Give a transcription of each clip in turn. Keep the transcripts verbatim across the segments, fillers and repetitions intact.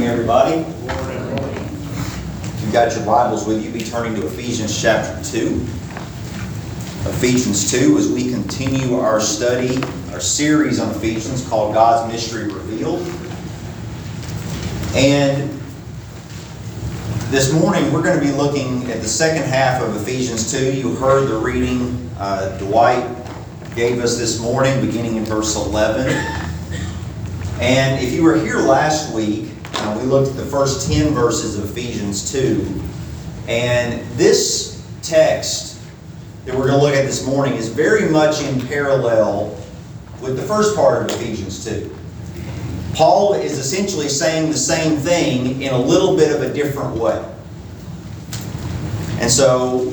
everybody. If you've got your Bibles with you, be turning to Ephesians chapter two. Ephesians two, as we continue our study, our series on Ephesians called God's Mystery Revealed. And this morning we're going to be looking at the second half of Ephesians two. You heard the reading uh, Dwight gave us this morning, beginning in verse eleven. And if you were here last week, uh, we looked at the first ten verses of Ephesians two. And this text that we're going to look at this morning is very much in parallel with the first part of Ephesians two. Paul is essentially saying the same thing in a little bit of a different way. And so,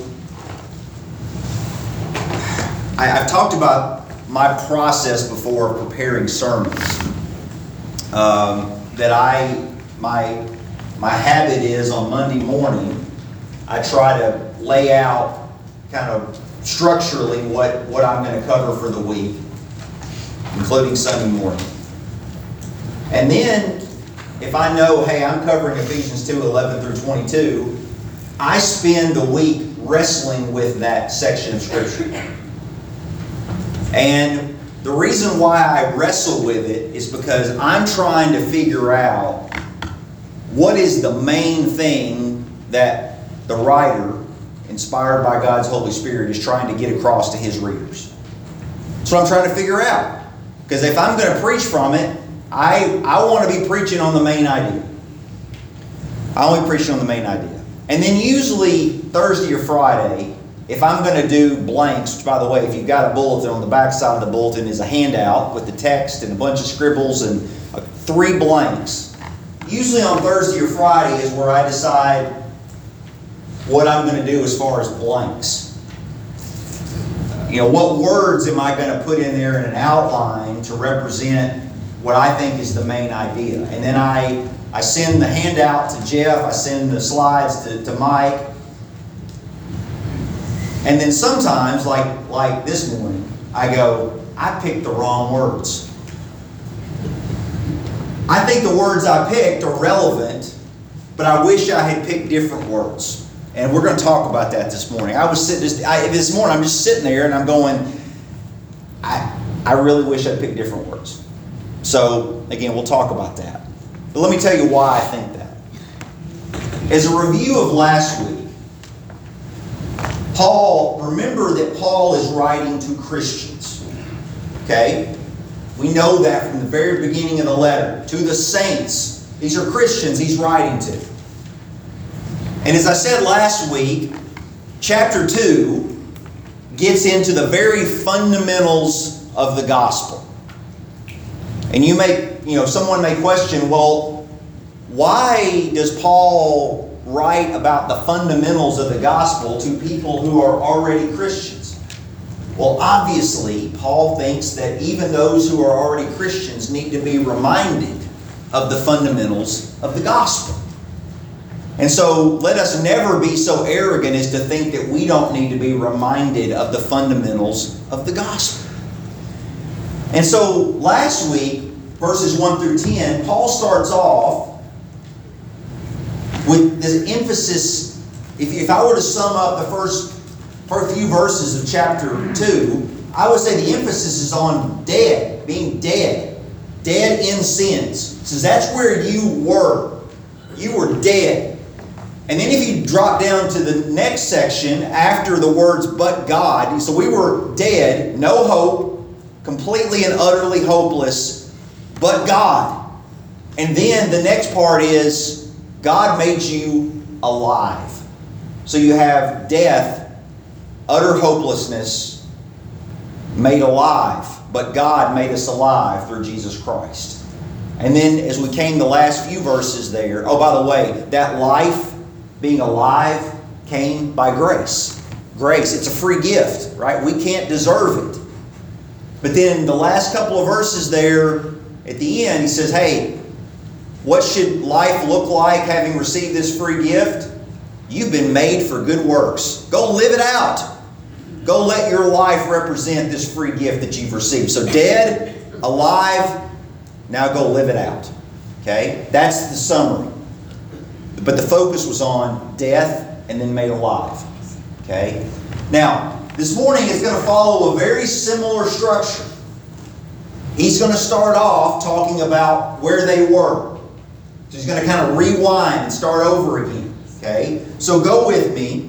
I, I've talked about my process before of preparing sermons. Um, that I, my, my habit is on Monday morning, I try to lay out kind of structurally what, what I'm going to cover for the week, including Sunday morning. And then, if I know, hey, I'm covering Ephesians two, eleven through twenty-two, I spend the week wrestling with that section of Scripture. And the reason why I wrestle with it is because I'm trying to figure out what is the main thing that the writer, inspired by God's Holy Spirit, is trying to get across to his readers. That's what I'm trying to figure out. Because if I'm going to preach from it, I, I want to be preaching on the main idea. I only preach on the main idea. And then usually Thursday or Friday, if I'm going to do blanks, which by the way, if you've got a bulletin, on the back side of the bulletin is a handout with the text and a bunch of scribbles and uh, three blanks. Usually on Thursday or Friday is where I decide what I'm going to do as far as blanks. You know, what words am I going to put in there in an outline to represent what I think is the main idea. And then I, I send the handout to Jeff, I send the slides to, to Mike. And then sometimes, like, like this morning, I go, I picked the wrong words. I think the words I picked are relevant, but I wish I had picked different words. And we're going to talk about that this morning. I was sitting this, I, this morning, I'm just sitting there and I'm going, I, I really wish I'd picked different words. So, again, we'll talk about that. But let me tell you why I think that. As a review of last week, Paul, remember that Paul is writing to Christians. Okay? We know that from the very beginning of the letter. To the saints. These are Christians he's writing to. And as I said last week, chapter two gets into the very fundamentals of the gospel. And you may, you know, someone may question, well, why does Paul write about the fundamentals of the gospel to people who are already Christians? Well, obviously, Paul thinks that even those who are already Christians need to be reminded of the fundamentals of the gospel. And so, let us never be so arrogant as to think that we don't need to be reminded of the fundamentals of the gospel. And so, last week, verses one through ten, Paul starts off with this emphasis. If, if I were to sum up the first, first few verses of chapter two, I would say the emphasis is on dead, being dead. Dead in sins. It says that's where you were. You were dead. And then if you drop down to the next section, after the words, but God, so we were dead, no hope, completely and utterly hopeless, but God. And then the next part is, God made you alive. So you have death, utter hopelessness, made alive. But God made us alive through Jesus Christ. And then as we came the last few verses there, oh, by the way, that life, being alive, came by grace. Grace, it's a free gift, right? We can't deserve it. But then the last couple of verses there, at the end, he says, hey, what should life look like having received this free gift? You've been made for good works. Go live it out. Go let your life represent this free gift that you've received. So dead, alive, now go live it out. Okay? That's the summary. But the focus was on death and then made alive. Okay? Now, this morning is going to follow a very similar structure. He's going to start off talking about where they were. So he's going to kind of rewind and start over again. Okay? So go with me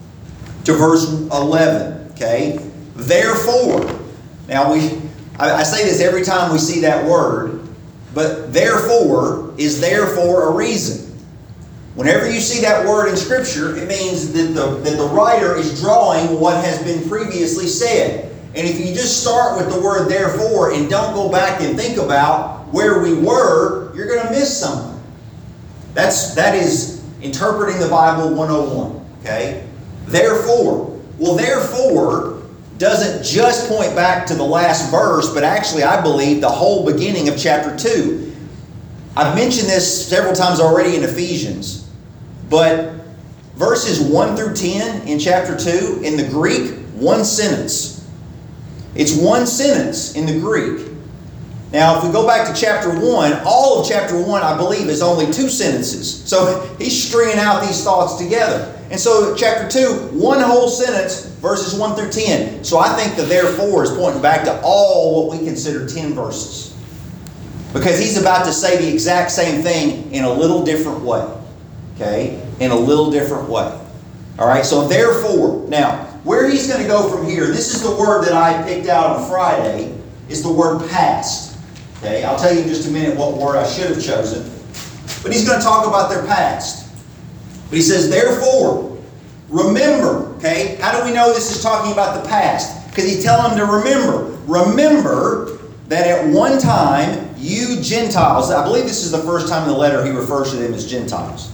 to verse eleven. Okay? Therefore. Now we, I, I say this every time we see that word, but therefore is there for a reason. Whenever you see that word in Scripture, it means that the, that the writer is drawing what has been previously said. And if you just start with the word therefore and don't go back and think about where we were, you're going to miss something. That's, that is interpreting the Bible one oh one. Okay? Therefore. Well, therefore doesn't just point back to the last verse, but actually, I believe, the whole beginning of chapter two. I've mentioned this several times already in Ephesians. But verses one through ten in chapter two, in the Greek, one sentence. It's one sentence in the Greek. Now, if we go back to chapter one, all of chapter one, I believe, is only two sentences. So he's stringing out these thoughts together. And so chapter two, one whole sentence, verses one through ten. So I think the therefore is pointing back to all what we consider ten verses. Because he's about to say the exact same thing in a little different way. Okay? In a little different way. Alright, so therefore, now, where he's going to go from here, this is the word that I picked out on Friday, is the word past. Okay, I'll tell you in just a minute what word I should have chosen. But he's going to talk about their past. But he says, therefore, remember. Okay, how do we know this is talking about the past? Because he's telling them to remember. Remember that at one time, you Gentiles, I believe this is the first time in the letter he refers to them as Gentiles.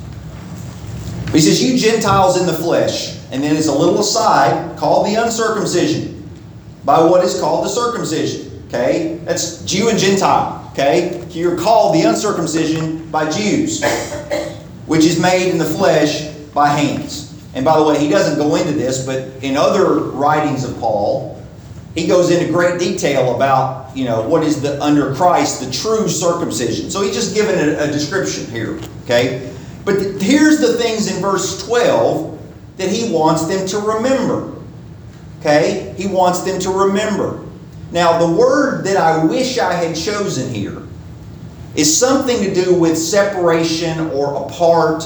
But he says, you Gentiles in the flesh. And then it's a little aside called the uncircumcision by what is called the circumcision. Okay? That's Jew and Gentile. Okay? You're called the uncircumcision by Jews, which is made in the flesh by hands. And by the way, he doesn't go into this, but in other writings of Paul, he goes into great detail about, you know, what is the under Christ, the true circumcision. So he's just given a, a description here. Okay? But th- here's the things in verse twelve that he wants them to remember. Okay? He wants them to remember. Now, the word that I wish I had chosen here is something to do with separation or apart,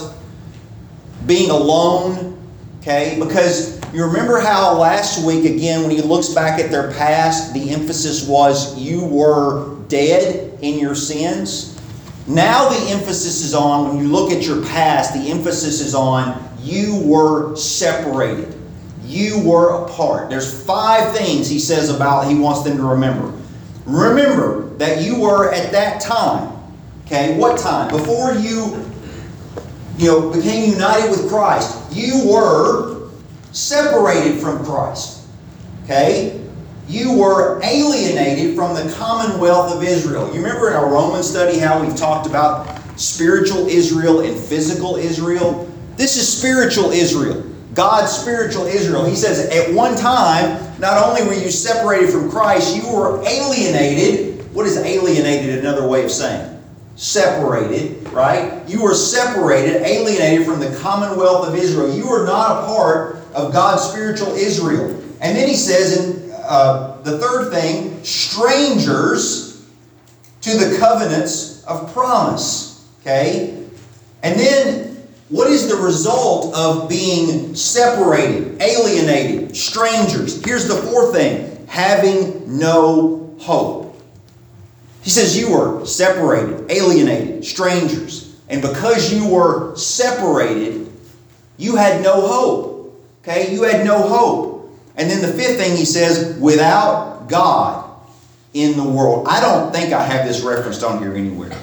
being alone. Okay? Because you remember how last week, again, when he looks back at their past, the emphasis was you were dead in your sins. Now the emphasis is on, when you look at your past, the emphasis is on you were separated. You were apart. There's five things he says about he wants them to remember. Remember that you were at that time. Okay, what time? Before you, you know, became united with Christ, you were separated from Christ. Okay? You were alienated from the commonwealth of Israel. You remember in our Roman study how we've talked about spiritual Israel and physical Israel? This is spiritual Israel. God's spiritual Israel. He says, at one time, not only were you separated from Christ, you were alienated. What is alienated another way of saying? Separated, right? You were separated, alienated from the commonwealth of Israel. You were not a part of God's spiritual Israel. And then he says in uh, the third thing, strangers to the covenants of promise. Okay? And then what is the result of being separated, alienated, strangers? Here's the fourth thing, having no hope. He says you were separated, alienated, strangers. And because you were separated, you had no hope. Okay? You had no hope. And then the fifth thing he says, without God in the world. I don't think I have this referenced on here anywhere.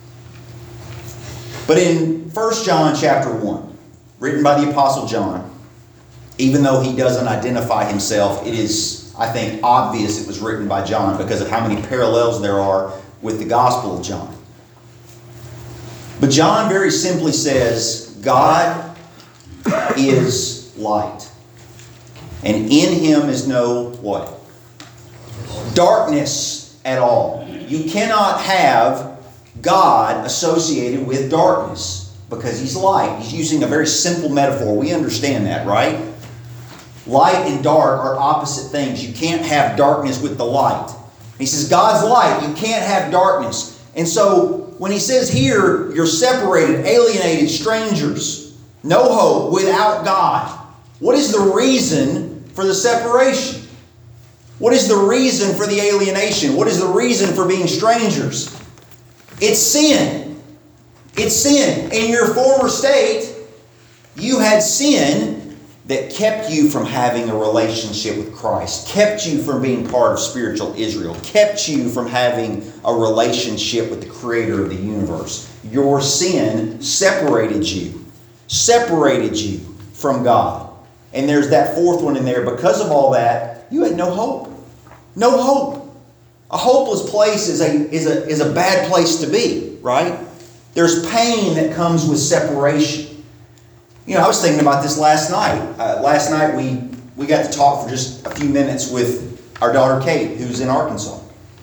But in First John chapter one, written by the Apostle John, even though he doesn't identify himself, it is, I think, obvious it was written by John because of how many parallels there are with the Gospel of John. But John very simply says, God is light. And in Him is no what? Darkness at all. You cannot have God associated with darkness because He's light. He's using a very simple metaphor. We understand that, right? Light and dark are opposite things. You can't have darkness with the light. He says, God's light. You can't have darkness. And so when He says here, you're separated, alienated, strangers, no hope, without God. What is the reason for the separation? What is the reason for the alienation? What is the reason for being strangers? It's sin. It's sin. In your former state, you had sin that kept you from having a relationship with Christ, kept you from being part of spiritual Israel, kept you from having a relationship with the Creator of the universe. Your sin separated you, separated you from God. And there's that fourth one in there. Because of all that, you had no hope. No hope. A hopeless place is a, is a, is a bad place to be, right? There's pain that comes with separation. You know, I was thinking about this last night. Uh, last night we, we got to talk for just a few minutes with our daughter Kate, who's in Arkansas.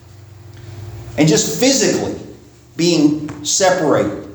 And just physically being separated.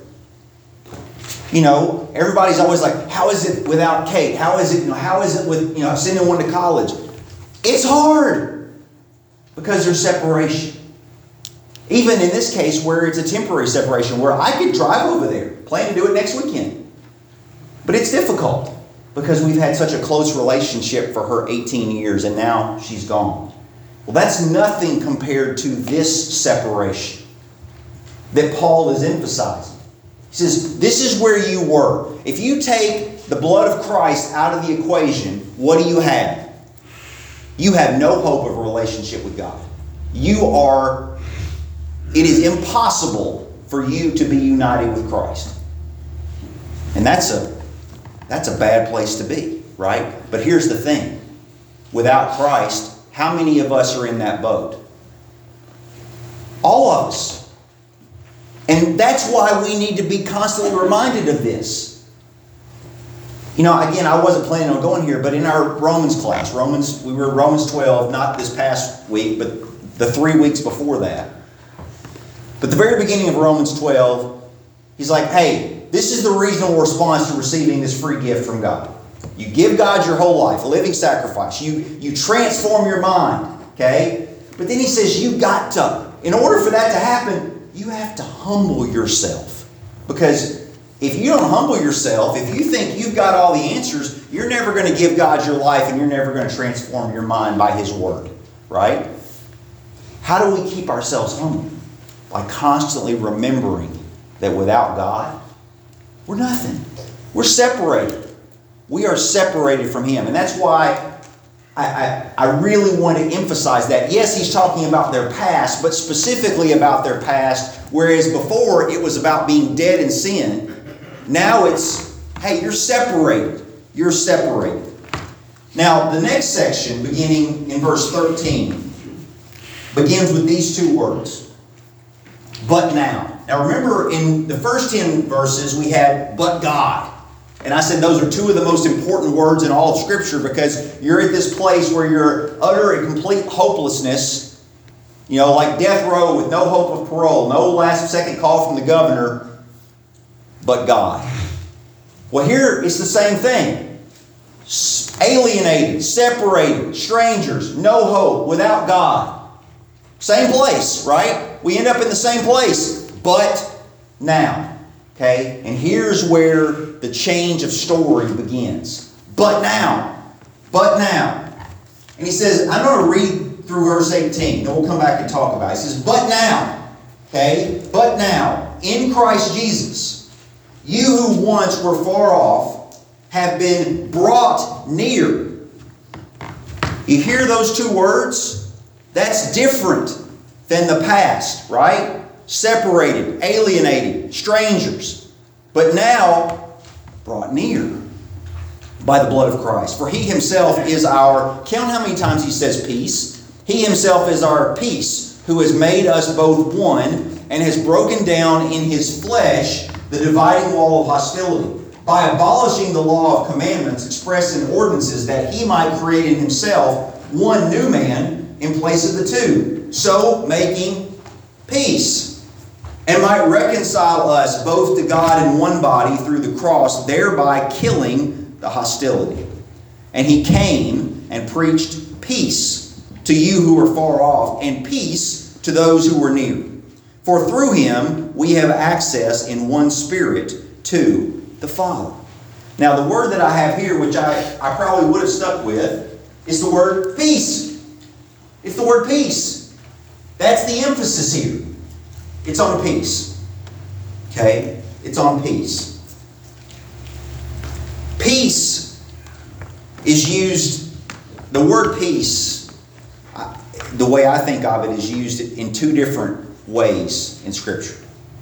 You know, everybody's always like, how is it without Kate? How is it, you know, how is it with, you know, sending one to college? It's hard because there's separation. Even in this case where it's a temporary separation, where I could drive over there, plan to do it next weekend. But it's difficult because we've had such a close relationship for her eighteen years and now she's gone. Well, that's nothing compared to this separation that Paul is emphasizing. He says, this is where you were. If you take the blood of Christ out of the equation, what do you have? You have no hope of a relationship with God. You are, it is impossible for you to be united with Christ. And that's a That's a bad place to be, right? But here's the thing. Without Christ, how many of us are in that boat? All of us. And that's why we need to be constantly reminded of this. You know, again, I wasn't planning on going here, but in our Romans class, Romans, we were Romans twelve, not this past week, but the three weeks before that. But the very beginning of Romans twelve, he's like, hey, this is the reasonable response to receiving this free gift from God. You give God your whole life, a living sacrifice. You, you transform your mind, okay? But then he says you got to, in order for that to happen, you have to humble yourself. Because if you don't humble yourself, if you think you've got all the answers, you're never going to give God your life and you're never going to transform your mind by His Word, right? How do we keep ourselves humble? By constantly remembering that without God, we're nothing. We're separated. We are separated from Him. And that's why I, I, I really want to emphasize that. Yes, he's talking about their past, but specifically about their past. Whereas before it was about being dead in sin. Now it's, hey, you're separated. You're separated. Now, the next section, beginning in verse thirteen, begins with these two words. But now. Now remember, in the first ten verses, we had, but God. And I said those are two of the most important words in all of Scripture because you're at this place where you're utter and complete hopelessness. You know, like death row with no hope of parole, no last second call from the governor, but God. Well, here it's the same thing. Alienated, separated, strangers, no hope, without God. Same place, right? We end up in the same place. But now, okay? And here's where the change of story begins. But now, but now. And he says, I'm going to read through verse eighteen, then we'll come back and talk about it. He says, but now, okay? But now, in Christ Jesus, you who once were far off have been brought near. You hear those two words? That's different than the past, right? Separated, alienated, strangers, but now brought near by the blood of Christ. For He Himself is our, count how many times He says peace. He Himself is our peace, who has made us both one and has broken down in His flesh the dividing wall of hostility, by abolishing the law of commandments expressed in ordinances, that He might create in Himself one new man in place of the two, so making peace. and might reconcile us both to God in one body through the cross, thereby killing the hostility. And he came and preached peace to you who were far off, and peace to those who were near. For through him we have access in one Spirit to the Father. Now the word that I have here, which I, I probably would have stuck with, is the word peace. It's the word peace. That's the emphasis here. It's on peace. Okay? It's on peace. Peace is used, the word peace, the way I think of it, is used in two different ways in Scripture.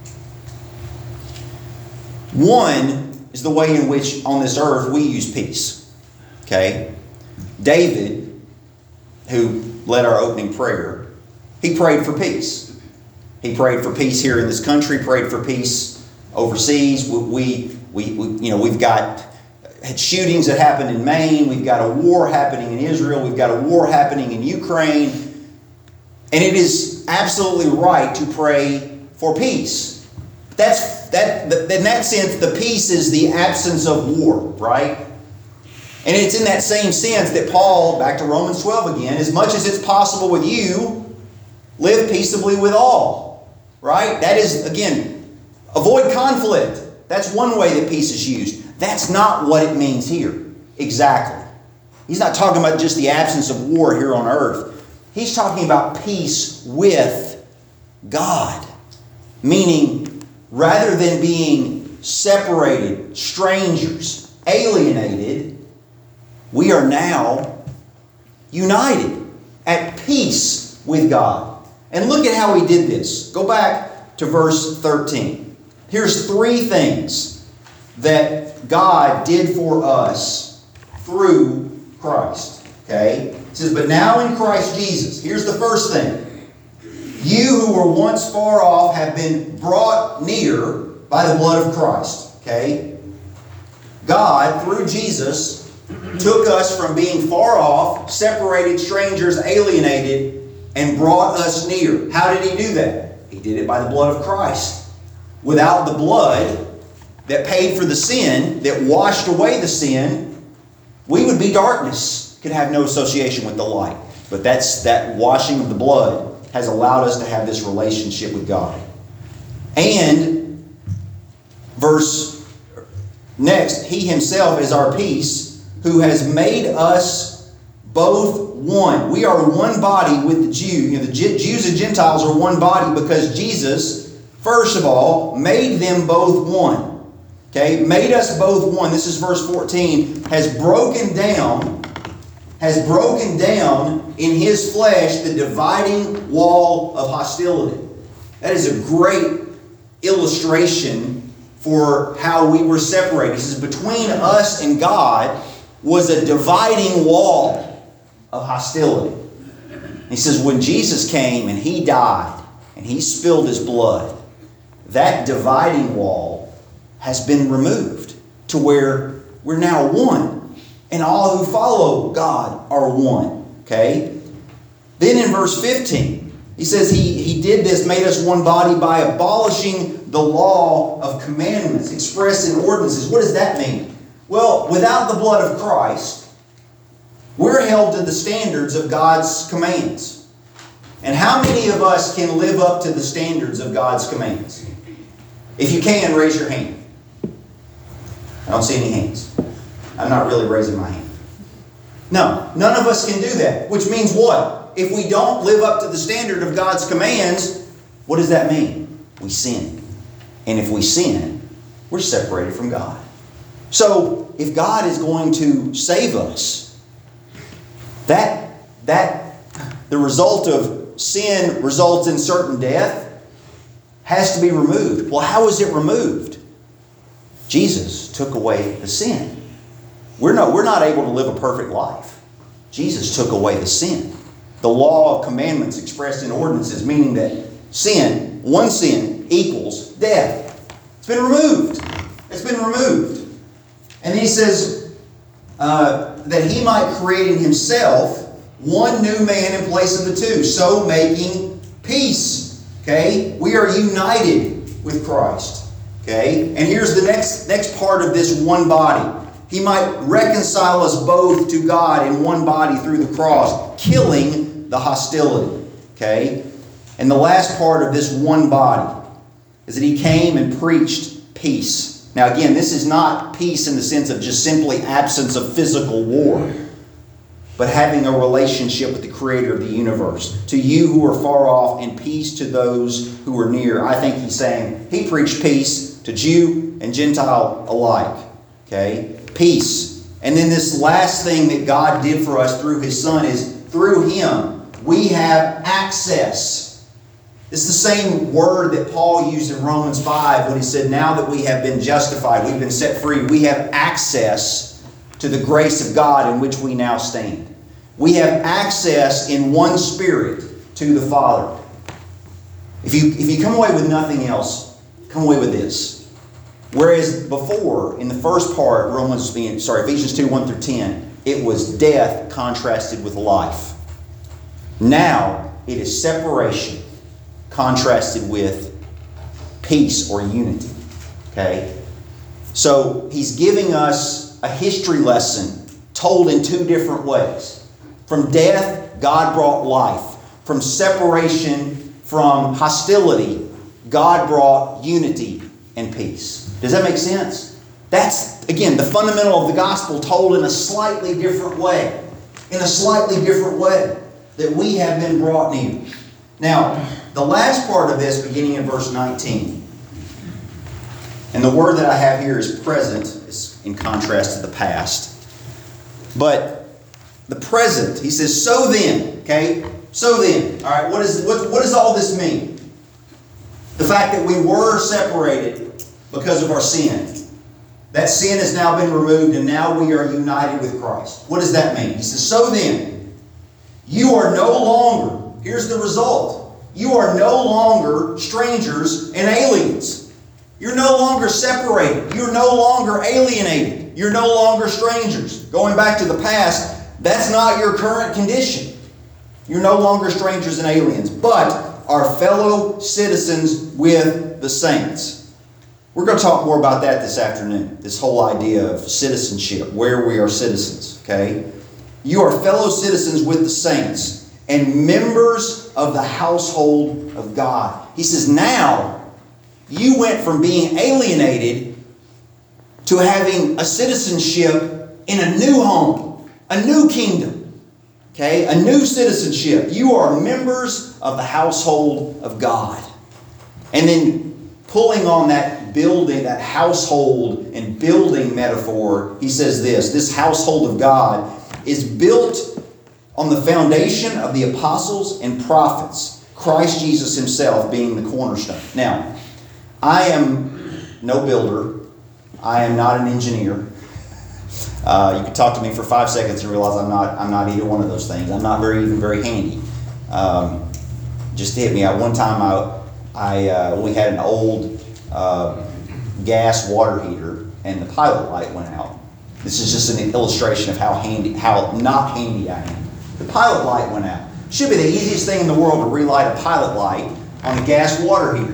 One is the way in which on this earth we use peace. Okay? David, who led our opening prayer, he prayed for peace. He prayed for peace here in this country, prayed for peace overseas. We, we, we, you know, we've got shootings that happened in Maine. We've got a war happening in Israel. We've got a war happening in Ukraine. And it is absolutely right to pray for peace. That's that. In that sense, the peace is the absence of war, right? And it's in that same sense that Paul, back to Romans twelve again, as much as it's possible with you, live peaceably with all. Right? That is, again, avoid conflict. That's one way that peace is used. That's not what it means here. Exactly. He's not talking about just the absence of war here on earth. He's talking about peace with God. Meaning, rather than being separated, strangers, alienated, we are now united, at peace with God. And look at how he did this. Go back to verse thirteen. Here's three things that God did for us through Christ. Okay? It says, but now in Christ Jesus, here's the first thing. You who were once far off have been brought near by the blood of Christ. Okay? God, through Jesus, took us from being far off, separated, strangers, alienated, and brought us near. How did he do that? He did it by the blood of Christ. Without the blood that paid for the sin, that washed away the sin, we would be darkness, could have no association with the light. But that's that washing of the blood has allowed us to have this relationship with God. And verse next, he himself is our peace, who has made us both one. We are one body with the Jew. You know, the Jews and Gentiles are one body because Jesus, first of all, made them both one. Okay? Made us both one. This is verse fourteen. Has broken down, has broken down in his flesh the dividing wall of hostility. That is a great illustration for how we were separated. He says, between us and God was a dividing wall of hostility. He says, when Jesus came and he died and he spilled his blood, that dividing wall has been removed to where we're now one. And all who follow God are one. Okay? Then in verse fifteen, he says he, he did this, made us one body by abolishing the law of commandments expressed in ordinances. What does that mean? Well, without the blood of Christ, we're held to the standards of God's commands. And how many of us can live up to the standards of God's commands? If you can, raise your hand. I don't see any hands. I'm not really raising my hand. No, none of us can do that. Which means what? If we don't live up to the standard of God's commands, what does that mean? We sin. And if we sin, we're separated from God. So, if God is going to save us, that, that the result of sin results in certain death has to be removed. Well, how is it removed? Jesus took away the sin. We're not, we're not able to live a perfect life. Jesus took away the sin. The law of commandments expressed in ordinances, meaning that sin, one sin, equals death. It's been removed. It's been removed. And then he says uh, that he might create in himself one new man in place of the two, so making peace. Okay? We are united with Christ. Okay? And here's the next, next part of this one body. He might reconcile us both to God in one body through the cross, killing the hostility. Okay? And the last part of this one body is that He came and preached peace. Now again, this is not peace in the sense of just simply absence of physical war, but having a relationship with the Creator of the universe. To you who are far off, and peace to those who are near. I think He's saying He preached peace to Jew and Gentile alike. Okay? Peace. And then this last thing that God did for us through His Son is through Him we have access. It's the same word that Paul used in Romans five when he said, now that we have been justified, we've been set free, we have access to the grace of God in which we now stand. We have access in one Spirit to the Father. If you, if you come away with nothing else, come away with this. Whereas before, in the first part, Romans, sorry, Ephesians two, one through ten, it was death contrasted with life. Now, it is separation contrasted with peace or unity. Okay? So, He's giving us a history lesson told in two different ways. From death, God brought life. From separation, from hostility, God brought unity and peace. Does that make sense? That's, again, the fundamental of the gospel told in a slightly different way. In a slightly different way. That we have been brought near. Now, the last part of this, beginning in verse nineteen, and the word that I have here is present, is in contrast to the past. But the present, he says, so then, okay? So then, all right, what, is, what, what does all this mean? The fact that we were separated because of our sin. That sin has now been removed and now we are united with Christ. What does that mean? He says, so then, you are no longer, here's the result, you are no longer strangers and aliens. You're no longer separated. You're no longer alienated. You're no longer strangers. Going back to the past, that's not your current condition. You're no longer strangers and aliens, but are fellow citizens with the saints. We're going to talk more about that this afternoon. This whole idea of citizenship, where we are citizens. Okay? You are fellow citizens with the saints and members of the household of God. He says, now you went from being alienated to having a citizenship in a new home, a new kingdom, okay? A new citizenship. You are members of the household of God. And then pulling on that building, that household and building metaphor, he says this, this household of God is built on the foundation of the apostles and prophets, Christ Jesus Himself being the cornerstone. Now, I am no builder. I am not an engineer. Uh, you could talk to me for five seconds and realize I'm not. I'm not either one of those things. I'm not very even very handy. Um, just hit me. At one time, I, I uh, we had an old uh, gas water heater, and the pilot light went out. This is just an illustration of how handy, how not handy I am. The pilot light went out. Should be the easiest thing in the world to relight a pilot light on a gas water heater.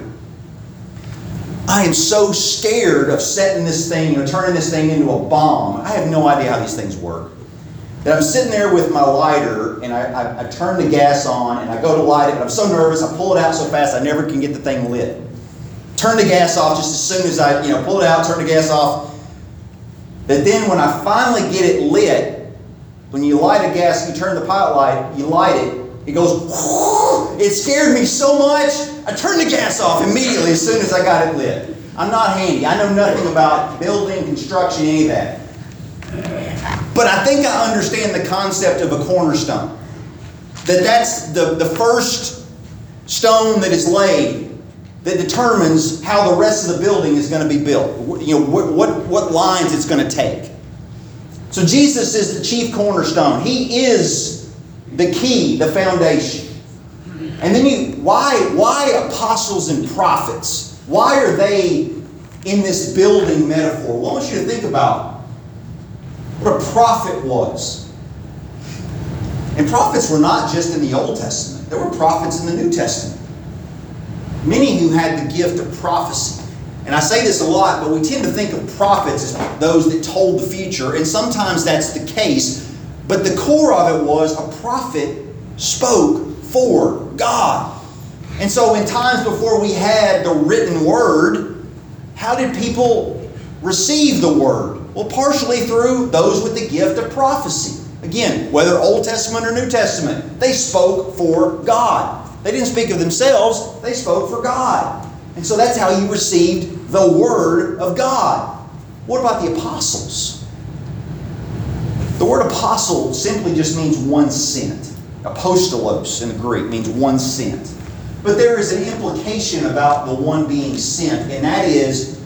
I am so scared of setting this thing, you know, turning this thing into a bomb. I have no idea how these things work. That I'm sitting there with my lighter, and I, I, I turn the gas on, and I go to light it, but I'm so nervous, I pull it out so fast I never can get the thing lit. Turn the gas off just as soon as I, you know, pull it out, turn the gas off. But then when I finally get it lit, when you light a gas, you turn the pilot light, you light it, it goes, whoo! It scared me so much, I turned the gas off immediately as soon as I got it lit. I'm not handy. I know nothing about building, construction, any of that. But I think I understand the concept of a cornerstone. That that's the, the first stone that is laid that determines how the rest of the building is going to be built. You know, what, what, what lines it's going to take. So Jesus is the chief cornerstone. He is the key, the foundation. And then you, why, why apostles and prophets? Why are they in this building metaphor? Well, I want you to think about what a prophet was. And prophets were not just in the Old Testament. There were prophets in the New Testament. many who had the gift of prophecy. And I say this a lot, but we tend to think of prophets as those that told the future, and sometimes that's the case. But the core of it was a prophet spoke for God. And so in times before we had the written word, how did people receive the word? Well, partially through those with the gift of prophecy. Again, whether Old Testament or New Testament, they spoke for God. They didn't speak of themselves, they spoke for God. And so that's how you received the Word of God. What about the apostles? The word apostle simply just means one sent. Apostolos in the Greek means one sent. But there is an implication about the one being sent, and that is,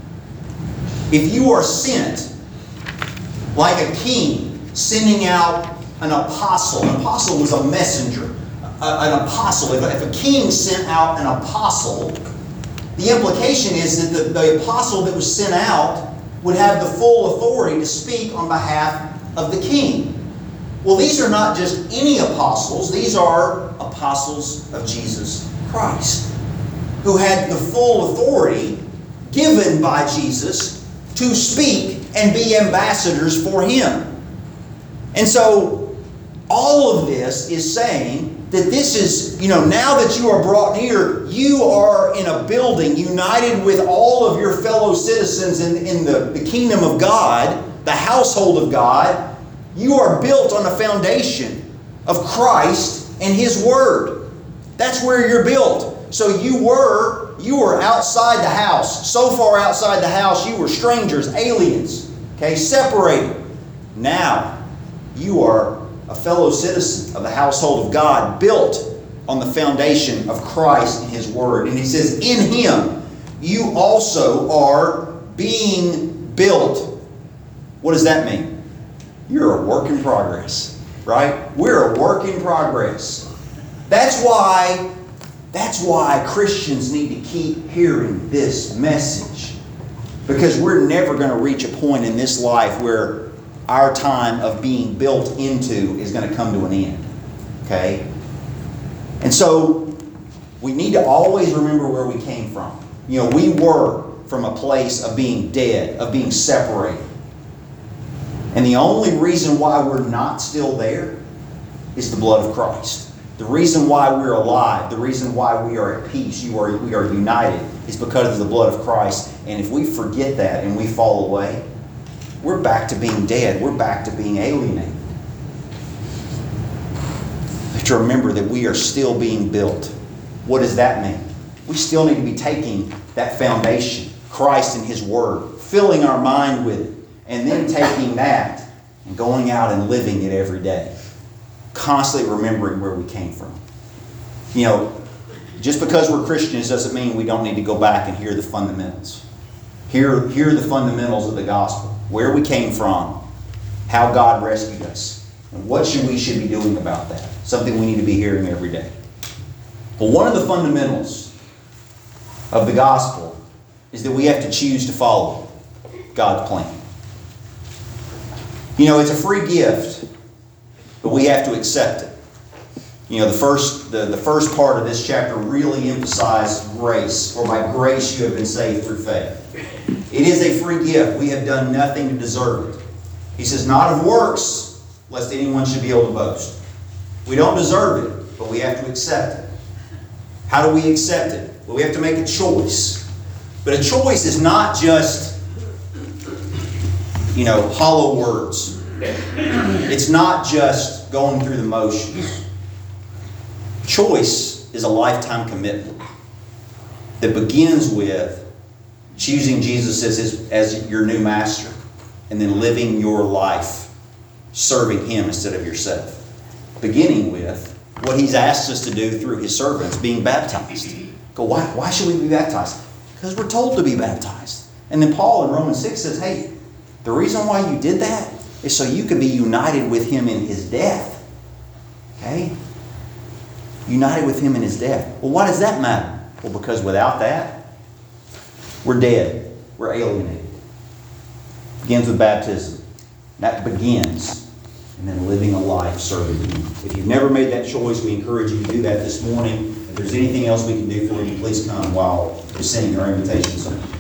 if you are sent, like a king sending out an apostle. An apostle was a messenger. A, an apostle. If a, if a king sent out an apostle, the implication is that the, the apostle that was sent out would have the full authority to speak on behalf of the king. Well, these are not just any apostles. These are apostles of Jesus Christ, who had the full authority given by Jesus to speak and be ambassadors for Him. And so, all of this is saying that this is, you know, now that you are brought near, you are in a building united with all of your fellow citizens in, in the, the kingdom of God, the household of God. You are built on a foundation of Christ and His Word. That's where you're built. So you were, you were outside the house. So far outside the house, you were strangers, aliens, okay, separated. Now, you are a fellow citizen of the household of God, built on the foundation of Christ and His Word. And He says, in Him, you also are being built. What does that mean? You're a work in progress, right? We're a work in progress. That's why, that's why Christians need to keep hearing this message. Because we're never going to reach a point in this life where our time of being built into is going to come to an end. Okay? And so, we need to always remember where we came from. You know, we were from a place of being dead, of being separated. And the only reason why we're not still there is the blood of Christ. The reason why we're alive, the reason why we are at peace, you are, we are united, is because of the blood of Christ. And if we forget that and we fall away, we're back to being dead. We're back to being alienated. We have to remember that we are still being built. What does that mean? We still need to be taking that foundation, Christ and His Word, filling our mind with it, and then taking that and going out and living it every day. Constantly remembering where we came from. You know, just because we're Christians doesn't mean we don't need to go back and hear the fundamentals. Hear, hear the fundamentals of the gospel. Where we came from, how God rescued us, and what should we should be doing about that. Something we need to be hearing every day. Well, one of the fundamentals of the gospel is that we have to choose to follow God's plan. You know, it's a free gift, but we have to accept it. You know, the first, the, the first part of this chapter really emphasized grace, for by grace you have been saved through faith. It is a free gift. We have done nothing to deserve it. He says, not of works, lest anyone should be able to boast. We don't deserve it, but we have to accept it. How do we accept it? Well, we have to make a choice. But a choice is not just, you know, hollow words. It's not just going through the motions. Choice is a lifetime commitment that begins with choosing Jesus as, his, as your new master, and then living your life serving Him instead of yourself. Beginning with what He's asked us to do through His servants, being baptized. Go, why, why should we be baptized? Because we're told to be baptized. And then Paul in Romans six says, hey, the reason why you did that is so you could be united with Him in His death. Okay? United with Him in His death. Well, why does that matter? Well, because without that, we're dead. We're alienated. It begins with baptism. That begins. And then living a life serving Him. If you've never made that choice, we encourage you to do that this morning If there's anything else we can do for you, please come while you're sending your invitations.